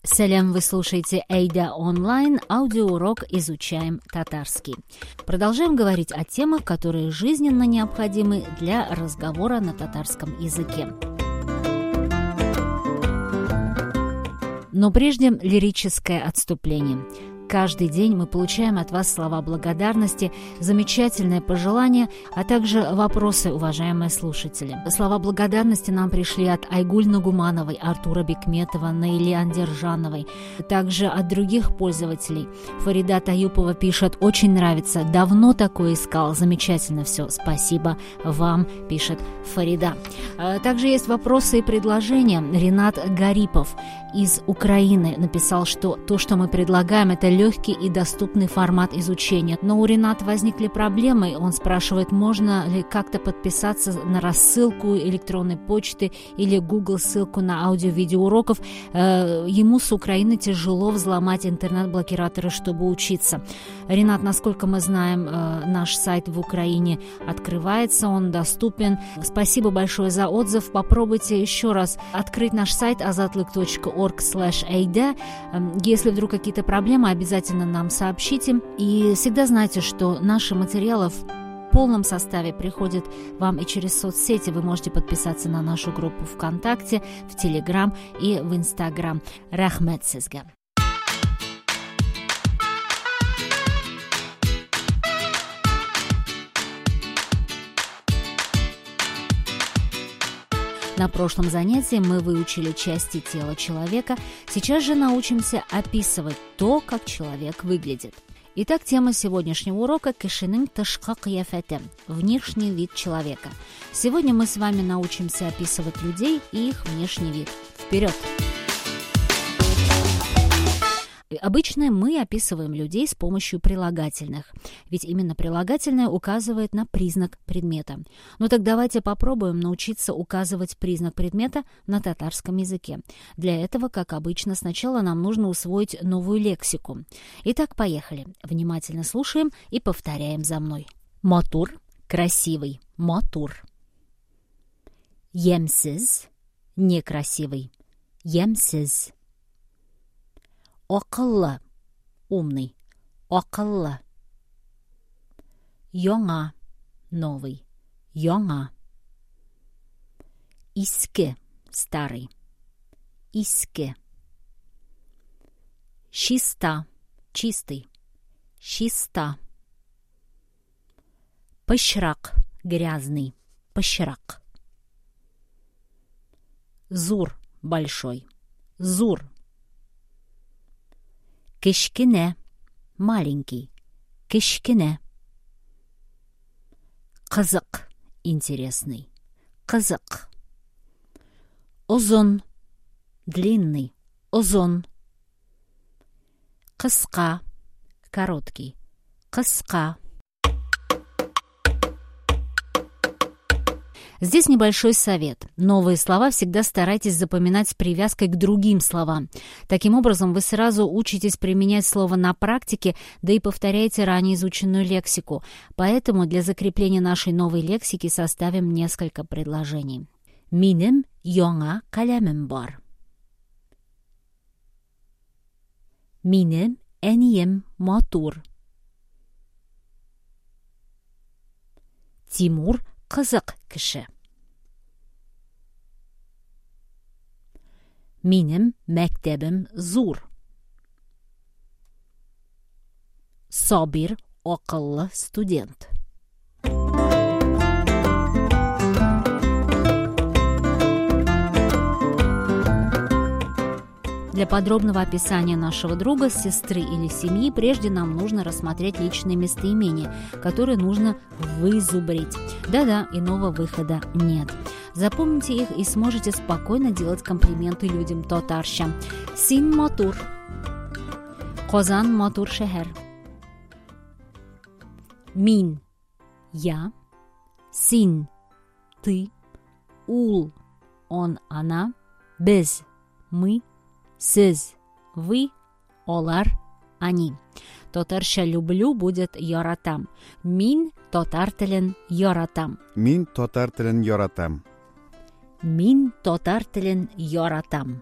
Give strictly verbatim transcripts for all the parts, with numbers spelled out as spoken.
Салям, вы слушаете Эйда онлайн, аудиоурок «Изучаем татарский». Продолжаем говорить о темах, которые жизненно необходимы для разговора на татарском языке. Но прежде лирическое отступление. Каждый день мы получаем от вас слова благодарности, замечательные пожелания, а также вопросы, уважаемые слушатели. Слова благодарности нам пришли от Айгуль Нагумановой, Артура Бекметова, Наили Андержановой, также от других пользователей. Фарида Таюпова пишет: «Очень нравится, давно такое искал, замечательно все, спасибо вам», пишет Фарида. Также есть вопросы и предложения. Ренат Гарипов из Украины написал, что то, что мы предлагаем, это легкий и доступный формат изучения. Но у Рената возникли проблемы. Он спрашивает, можно ли как-то подписаться на рассылку электронной почты или Google ссылку на аудио-видеоуроков. Ему с Украины тяжело взломать интернет-блокираторы, чтобы учиться. Ренат, насколько мы знаем, наш сайт в Украине открывается, он доступен. Спасибо большое за отзыв. Попробуйте еще раз открыть наш сайт азатлык точка орг слэш эйда. Если вдруг какие-то проблемы, обязательно нам сообщите. И всегда знайте, что наши материалы в полном составе приходят вам и через соцсети. Вы можете подписаться на нашу группу ВКонтакте, в Телеграм и в Инстаграм. Рахмет сезге. На прошлом занятии мы выучили части тела человека. Сейчас же научимся описывать то, как человек выглядит. Итак, тема сегодняшнего урока – кишинин тышкы кияфети – внешний вид человека. Сегодня мы с вами научимся описывать людей и их внешний вид. Вперед! Обычно мы описываем людей с помощью прилагательных, ведь именно прилагательное указывает на признак предмета. Ну так давайте попробуем научиться указывать признак предмета на татарском языке. Для этого, как обычно, сначала нам нужно усвоить новую лексику. Итак, поехали. Внимательно слушаем и повторяем за мной. Матур – красивый, матур. Емсиз – некрасивый, емсиз. Акыллы – умный, акыллы. Яңа – новый, яңа. Иске – старый, иске. Чиста – чистый, чиста. Пышрак – грязный, пышрак. Зур – большой, зур. Кишкине – маленький, кишкине. Кызык – интересный, кызык. Узун – длинный, узун. Кыска – короткий, кыска. Здесь небольшой совет. Новые слова всегда старайтесь запоминать с привязкой к другим словам. Таким образом, вы сразу учитесь применять слово на практике, да и повторяете ранее изученную лексику. Поэтому для закрепления нашей новой лексики составим несколько предложений. Минем яңа каләмем бар. Минем әнием матур. Тимур кызык кеше. Минем мәктәбем зур. Сабир акыллы студент. Для подробного описания нашего друга, сестры или семьи прежде нам нужно рассмотреть личные местоимения, которые нужно вызубрить. Да-да, иного выхода нет. Запомните их и сможете спокойно делать комплименты людям татарча. Син матур. Казан матур шәһәр. Мин – я. Син – ты. Ул – он, она. Без – мы. Сіз, вы, олар, они. Татарча люблю будет яратам. Мин татар телен яратам. Мин татар телен яратам. Мин татар телен яратам.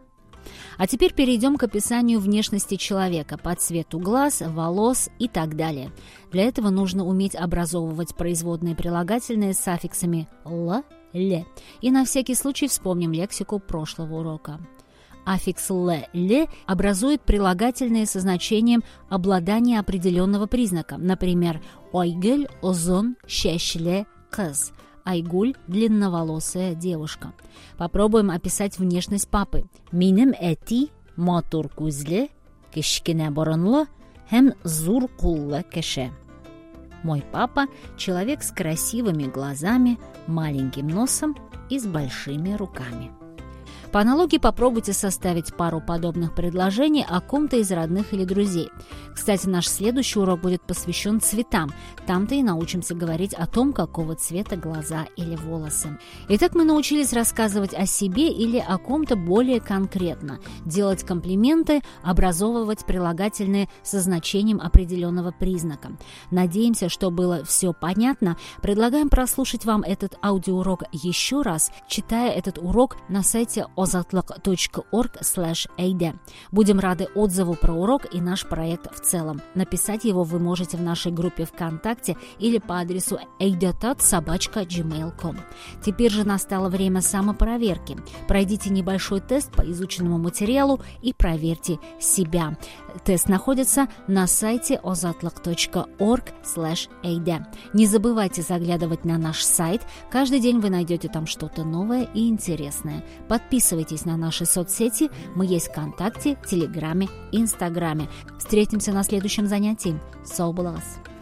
А теперь перейдем к описанию внешности человека по цвету глаз, волос и так далее. Для этого нужно уметь образовывать производные прилагательные с аффиксами «л», «ле». И на всякий случай вспомним лексику прошлого урока. Аффикс «л», «ле» образует прилагательные со значением обладания определенного признака. Например, «Ойгель озон шешле кыз». Айгуль – длинноволосая девушка. Попробуем описать внешность папы. Минем эти матур кузле, кишкине боронло, хем зур кулле кеше. Мой папа – человек с красивыми глазами, маленьким носом и с большими руками. По аналогии попробуйте составить пару подобных предложений о ком-то из родных или друзей. Кстати, наш следующий урок будет посвящен цветам. Там-то и научимся говорить о том, какого цвета глаза или волосы. Итак, мы научились рассказывать о себе или о ком-то более конкретно, делать комплименты, образовывать прилагательные со значением определенного признака. Надеемся, что было все понятно. Предлагаем прослушать вам этот аудиоурок еще раз, читая этот урок на сайте озатлык точка орг слэш эй ди. Будем рады отзыву про урок и наш проект в целом. Написать его вы можете в нашей группе ВКонтакте или по адресу эйдатат собака джимейл точка ком. Теперь же настало время самопроверки. Пройдите небольшой тест по изученному материалу и проверьте себя. Тест находится на сайте озатлык точка орг слэш эй ди. Не забывайте заглядывать на наш сайт. Каждый день вы найдете там что-то новое и интересное. Подписывайтесь на наши соцсети. Мы есть ВКонтакте, Телеграме, Инстаграме. Встретимся на следующем занятии. Соболас.